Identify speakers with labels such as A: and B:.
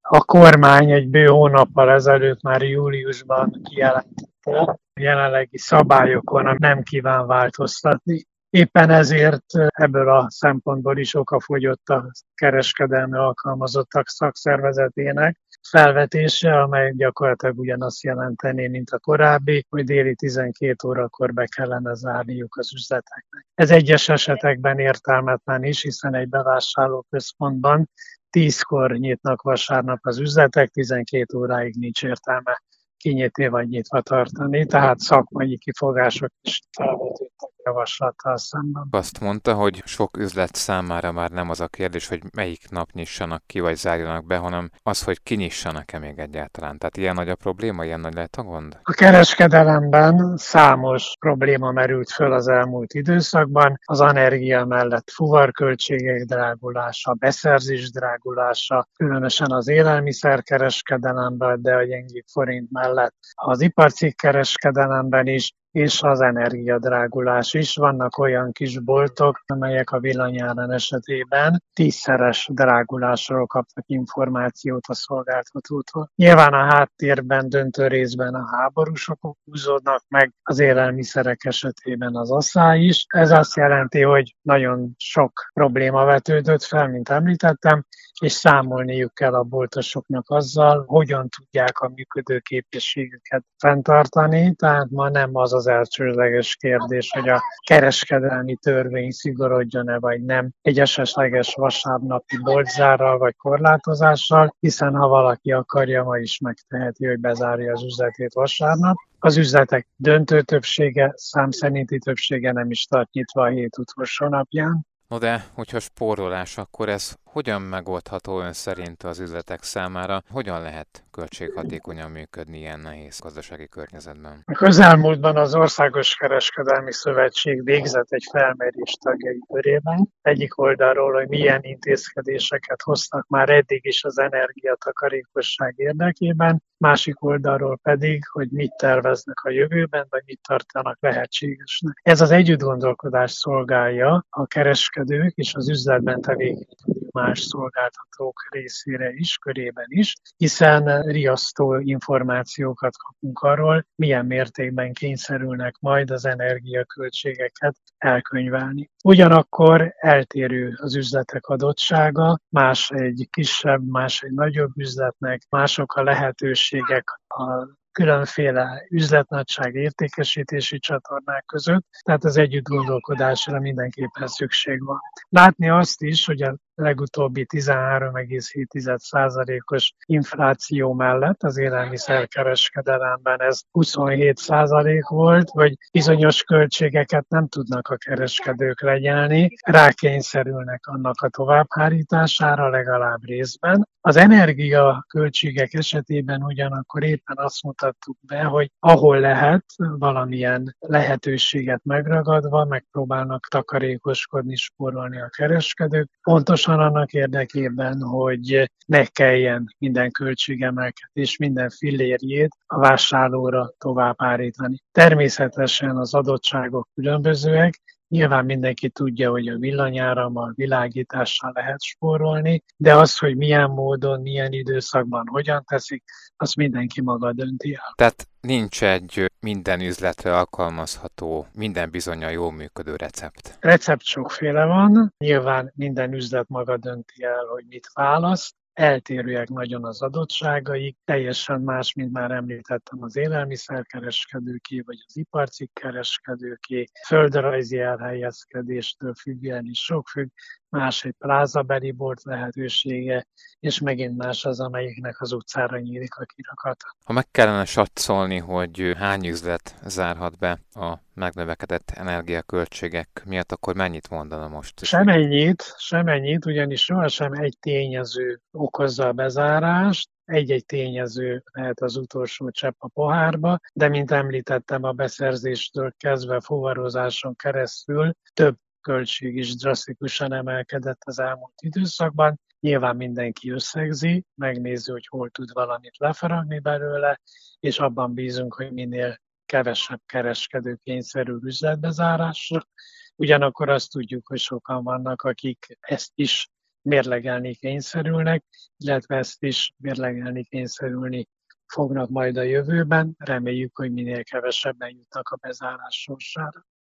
A: A kormány egy bő hónappal ezelőtt, már júliusban kijelentette, a jelenlegi szabályokon nem kíván változtatni. Éppen ezért ebből a szempontból is okafogyott a kereskedelmi alkalmazottak szakszervezetének felvetése, amely gyakorlatilag ugyanazt jelenteni, mint a korábbi, hogy déli 12 órakor be kellene zárniuk az üzleteknek. Ez egyes esetekben értelmetlen is, hiszen egy bevásárlóközpontban 10-kor nyitnak vasárnap az üzletek, 12 óráig nincs értelme kinyitni vagy nyitva tartani, tehát szakmai kifogások is felvetődtek javaslattal szemben.
B: Azt mondta, hogy sok üzlet számára már nem az a kérdés, hogy melyik nap nyissanak ki vagy zárjanak be, hanem az, hogy kinyissanak-e még egyáltalán. Tehát ilyen nagy a probléma, ilyen nagy lehet a gond?
A: A kereskedelemben számos probléma merült föl az elmúlt időszakban. Az energia mellett fuvarköltségek drágulása, beszerzés drágulása, különösen az élelmiszerkereskedelemben, de a gyengébb forint mellett az iparcikkkereskedelemben is, és az energiadrágulás is. Vannak olyan kis boltok, amelyek a villanyáron esetében 10-szeres drágulásról kaptak információt a szolgáltatótól. Nyilván a háttérben döntő részben a háborús okok húzódnak meg, az élelmiszerek esetében az asszály is. Ez azt jelenti, hogy nagyon sok probléma vetődött fel, mint említettem, és számolniuk kell a boltosoknak azzal, hogyan tudják a működőképességüket fenntartani. Tehát ma nem az az elsődleges kérdés, hogy a kereskedelmi törvény szigorodjon-e vagy nem egy esetleges vasárnapi boltzárral vagy korlátozással, hiszen ha valaki akarja, ma is megteheti, hogy bezárja az üzletét vasárnap. Az üzletek döntő többsége, számszerinti többsége nem is tart nyitva a hét utolsó napján.
B: No de, hogyha spórolás, akkor ez hogyan megoldható ön szerint az üzletek számára? Hogyan lehet költséghatékonyan működni ilyen nehéz gazdasági környezetben?
A: A közelmúltban az Országos Kereskedelmi Szövetség végzett egy felmérést tagjai körében. Egyik oldalról, hogy milyen intézkedéseket hoztak már eddig is az energiatakarékosság érdekében, másik oldalról pedig, hogy mit terveznek a jövőben, vagy mit tartanak lehetségesnek. Ez az együttgondolkodás szolgálja a kereskedők és az üzletben tevékenykedő más szolgáltatók részére is, körében is, hiszen riasztó információkat kapunk arról, milyen mértékben kényszerülnek majd az energiaköltségeket elkönyvelni. Ugyanakkor eltérő az üzletek adottsága, más egy kisebb, más egy nagyobb üzletnek, mások a lehetőségek, a különféle üzletnagyság értékesítési csatornák között, tehát az együttgondolkodásra mindenképpen szükség van. Látni azt is, hogy a legutóbbi 13,7%-os infláció mellett az élelmiszerkereskedelemben ez 27% volt, hogy bizonyos költségeket nem tudnak a kereskedők legyelni, rákényszerülnek annak a továbbhárítására legalább részben. Az energiaköltségek esetében ugyanakkor éppen azt mutattuk be, hogy ahol lehet, valamilyen lehetőséget megragadva megpróbálnak takarékoskodni, spórolni a kereskedők, pontosan annak érdekében, hogy ne kelljen minden költségemelkedés, minden fillérjét a vásárlóra tovább állítani. Természetesen az adottságok különbözőek, nyilván mindenki tudja, hogy a villanyárammal, világítással lehet spórolni, de az, hogy milyen módon, milyen időszakban, hogyan teszik, azt mindenki maga dönti el.
B: Tehát nincs egy minden üzletre alkalmazható, minden bizonnyal jól működő recept.
A: Recept sokféle van, nyilván minden üzlet maga dönti el, hogy mit választ. Eltérőek nagyon az adottságaik, teljesen más, mint már említettem, az élelmiszerkereskedőké, vagy az iparcikkkereskedőké, földrajzi elhelyezkedéstől függően is sok függ, más egy plázabeli bolt lehetősége, és megint más az, amelyiknek az utcára nyílik a kirakata.
B: Ha meg kellene satszolni, hogy hány üzlet zárhat be a megnövekedett energiaköltségek miatt, akkor mennyit mondana most?
A: Semennyit, ugyanis sohasem egy tényező okozza a bezárást, egy-egy tényező lehet az utolsó csepp a pohárba, de mint említettem, a beszerzéstől kezdve fuvarozáson keresztül több költség is drasztikusan emelkedett az elmúlt időszakban. Nyilván mindenki összegzi, megnézi, hogy hol tud valamit lefaragni belőle, és abban bízunk, hogy minél kevesebb kereskedő kényszerül üzletbezárásra. Ugyanakkor azt tudjuk, hogy sokan vannak, akik ezt is mérlegelni kényszerülnek, illetve ezt is mérlegelni kényszerülni fognak majd a jövőben. Reméljük, hogy minél kevesebben jutnak a bezárás sorsára.